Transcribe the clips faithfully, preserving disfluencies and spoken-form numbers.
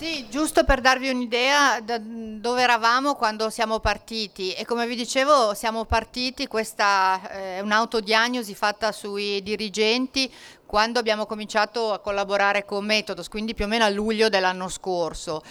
Sì, giusto per darvi un'idea da dove eravamo quando siamo partiti, e come vi dicevo siamo partiti, questa è un'autodiagnosi fatta sui dirigenti quando abbiamo cominciato a collaborare con Metodos, quindi più o meno a luglio dell'anno scorso,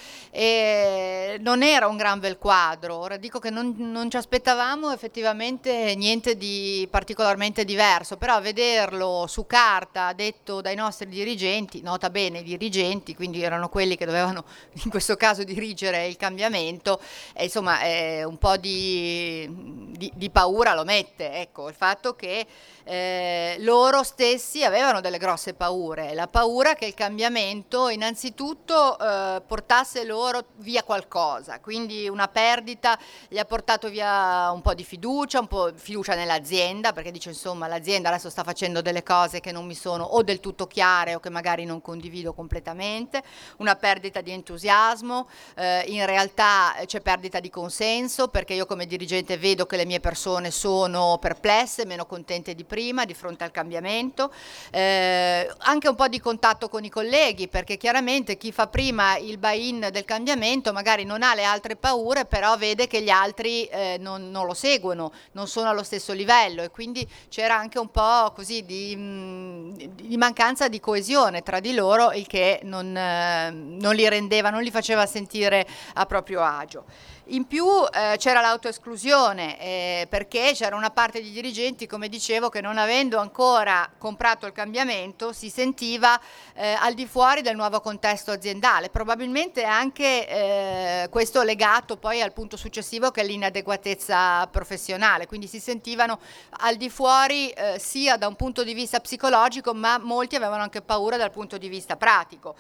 e non era un gran bel quadro. Ora dico che non, non ci aspettavamo effettivamente niente di particolarmente diverso, però a vederlo su carta detto dai nostri dirigenti, nota bene i dirigenti, quindi erano quelli che dovevano in questo caso dirigere il cambiamento, e insomma eh, un po' di, di, di paura lo mette, ecco, il fatto che eh, loro stessi avevano delle grosse paure, la paura che il cambiamento innanzitutto eh, portasse loro via qualcosa, quindi una perdita, gli ha portato via un po' di fiducia, un po' fiducia nell'azienda, perché dice insomma l'azienda adesso sta facendo delle cose che non mi sono o del tutto chiare o che magari non condivido completamente, una perdita di entusiasmo, eh, in realtà c'è perdita di consenso, perché io come dirigente vedo che le mie persone sono perplesse, meno contente di prima di fronte al cambiamento, eh, anche un po' di contatto con i colleghi, perché chiaramente chi fa prima il buy-in del cambiamento magari non ha le altre paure, però vede che gli altri eh, non, non lo seguono, non sono allo stesso livello, e quindi c'era anche un po' così di, mh, di mancanza di coesione tra di loro, il che non, eh, non li rendeva, non li faceva sentire a proprio agio. In più eh, c'era l'autoesclusione, eh, perché c'era una parte di dirigenti, come dicevo, che non avendo ancora comprato il cambiamento si sentiva eh, al di fuori del nuovo contesto aziendale, probabilmente anche eh, questo legato poi al punto successivo, che è l'inadeguatezza professionale, quindi si sentivano al di fuori eh, sia da un punto di vista psicologico, ma molti avevano anche paura dal punto di vista pratico,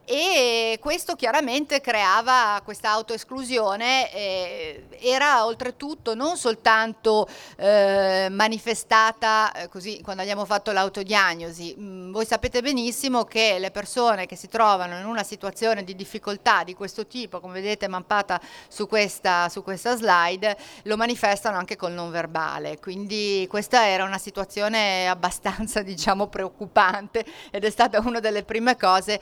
e questo chiaramente creava questa autoesclusione. Eh, era oltretutto non soltanto eh, manifestata eh, così quando abbiamo fatto l'autodiagnosi. Mm, voi sapete benissimo che le persone che si trovano in una situazione di difficoltà di questo tipo, come vedete mappata su questa, su questa slide, lo manifestano anche col non verbale, quindi questa era una situazione abbastanza diciamo preoccupante, ed è stata una delle prime cose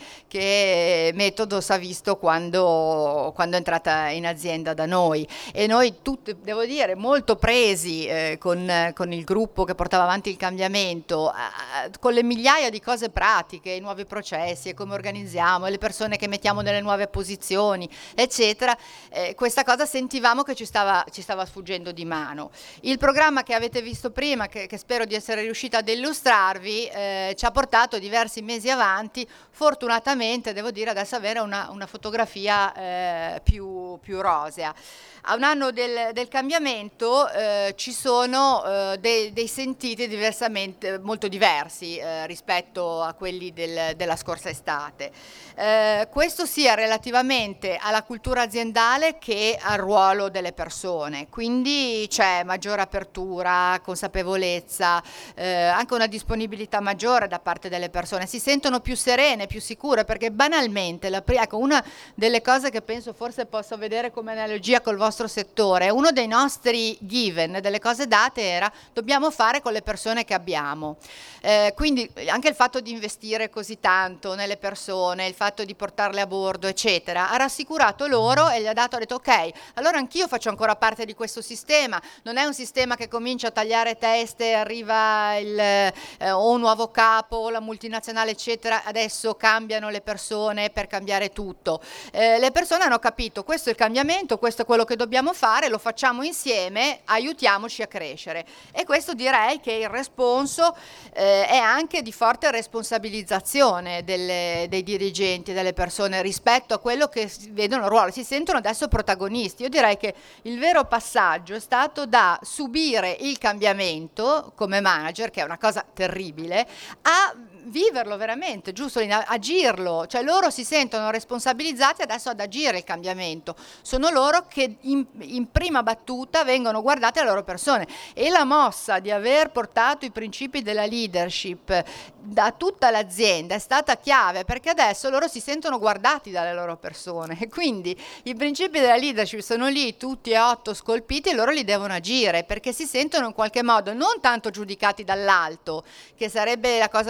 che Metodos ha visto quando, quando è entrata in azienda da noi, e noi tutti, devo dire, molto presi eh, con, con il gruppo che portava avanti il cambiamento, eh, con le migliaia di cose pratiche, i nuovi processi e come organizziamo, e le persone che mettiamo nelle nuove posizioni, eccetera, eh, questa cosa sentivamo che ci stava, ci stava sfuggendo di mano. Il programma che avete visto prima, che, che spero di essere riuscita ad illustrarvi, eh, ci ha portato diversi mesi avanti, fortunatamente devo dire adesso avere una, una fotografia eh, più, più rosea. A un anno del, del cambiamento eh, ci sono eh, dei, dei sentiti diversamente, molto diversi eh, rispetto a quelli del, della scorsa estate. Eh, questo sia relativamente alla cultura aziendale che al ruolo delle persone, quindi c'è maggiore apertura, consapevolezza, eh, anche una disponibilità maggiore da parte delle persone, si sentono più serene, più sicure, perché banalmente, la, ecco, una delle cose che penso forse posso vedere come analogia col vostro settore, uno dei nostri given, delle cose date, era dobbiamo fare con le persone che abbiamo, eh, quindi anche il fatto di investire così tanto nelle persone, il fatto di portarle a bordo eccetera, ha rassicurato loro e gli ha dato, ha detto ok, allora anch'io faccio ancora parte di questo sistema, non è un sistema che comincia a tagliare teste, arriva il, eh, o un nuovo capo o la multinazionale eccetera, adesso cambiano le persone per cambiare tutto, eh, le persone hanno capito questo è il cambiamento, questo è quello che dobbiamo fare, lo facciamo insieme, aiutiamoci a crescere, e questo direi che il responso eh, è anche di forte responsabilizzazione delle, dei dirigenti, delle persone rispetto a quello che vedono il ruolo, si sentono adesso protagonisti. Io direi che il vero passaggio è stato da subire il cambiamento come manager, che è una cosa terribile, a viverlo veramente, giusto, agirlo, cioè loro si sentono responsabilizzati adesso ad agire il cambiamento, sono loro che in, in prima battuta vengono guardate le loro persone, e la mossa di aver portato i principi della leadership da tutta l'azienda è stata chiave, perché adesso loro si sentono guardati dalle loro persone, e quindi i principi della leadership sono lì tutti e otto scolpiti, e loro li devono agire, perché si sentono in qualche modo non tanto giudicati dall'alto, che sarebbe la cosa minore,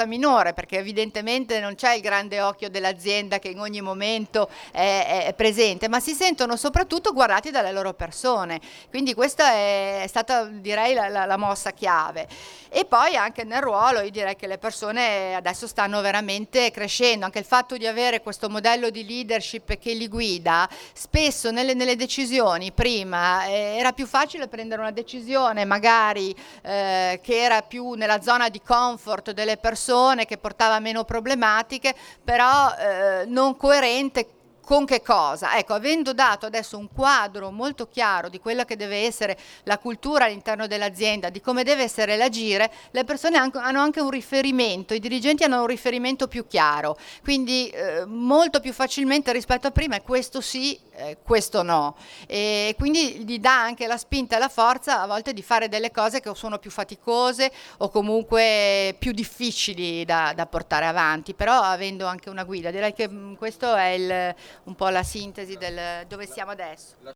superiore, perché evidentemente non c'è il grande occhio dell'azienda che in ogni momento è, è presente, ma si sentono soprattutto guardati dalle loro persone. Quindi questa è stata, direi, la, la, la mossa chiave. E poi anche nel ruolo io direi che le persone adesso stanno veramente crescendo, anche il fatto di avere questo modello di leadership che li guida, spesso nelle, nelle decisioni prima eh, era più facile prendere una decisione magari eh, che era più nella zona di comfort delle persone, che portava meno problematiche, però eh, non coerente con che cosa? Ecco, avendo dato adesso un quadro molto chiaro di quella che deve essere la cultura all'interno dell'azienda, di come deve essere l'agire, le persone hanno anche un riferimento, i dirigenti hanno un riferimento più chiaro, quindi eh, molto più facilmente rispetto a prima, e questo sì, eh, questo no, e quindi gli dà anche la spinta e la forza a volte di fare delle cose che sono più faticose o comunque più difficili da, da portare avanti, però avendo anche una guida. Direi che mh, questo è il un po' la sintesi del dove siamo adesso.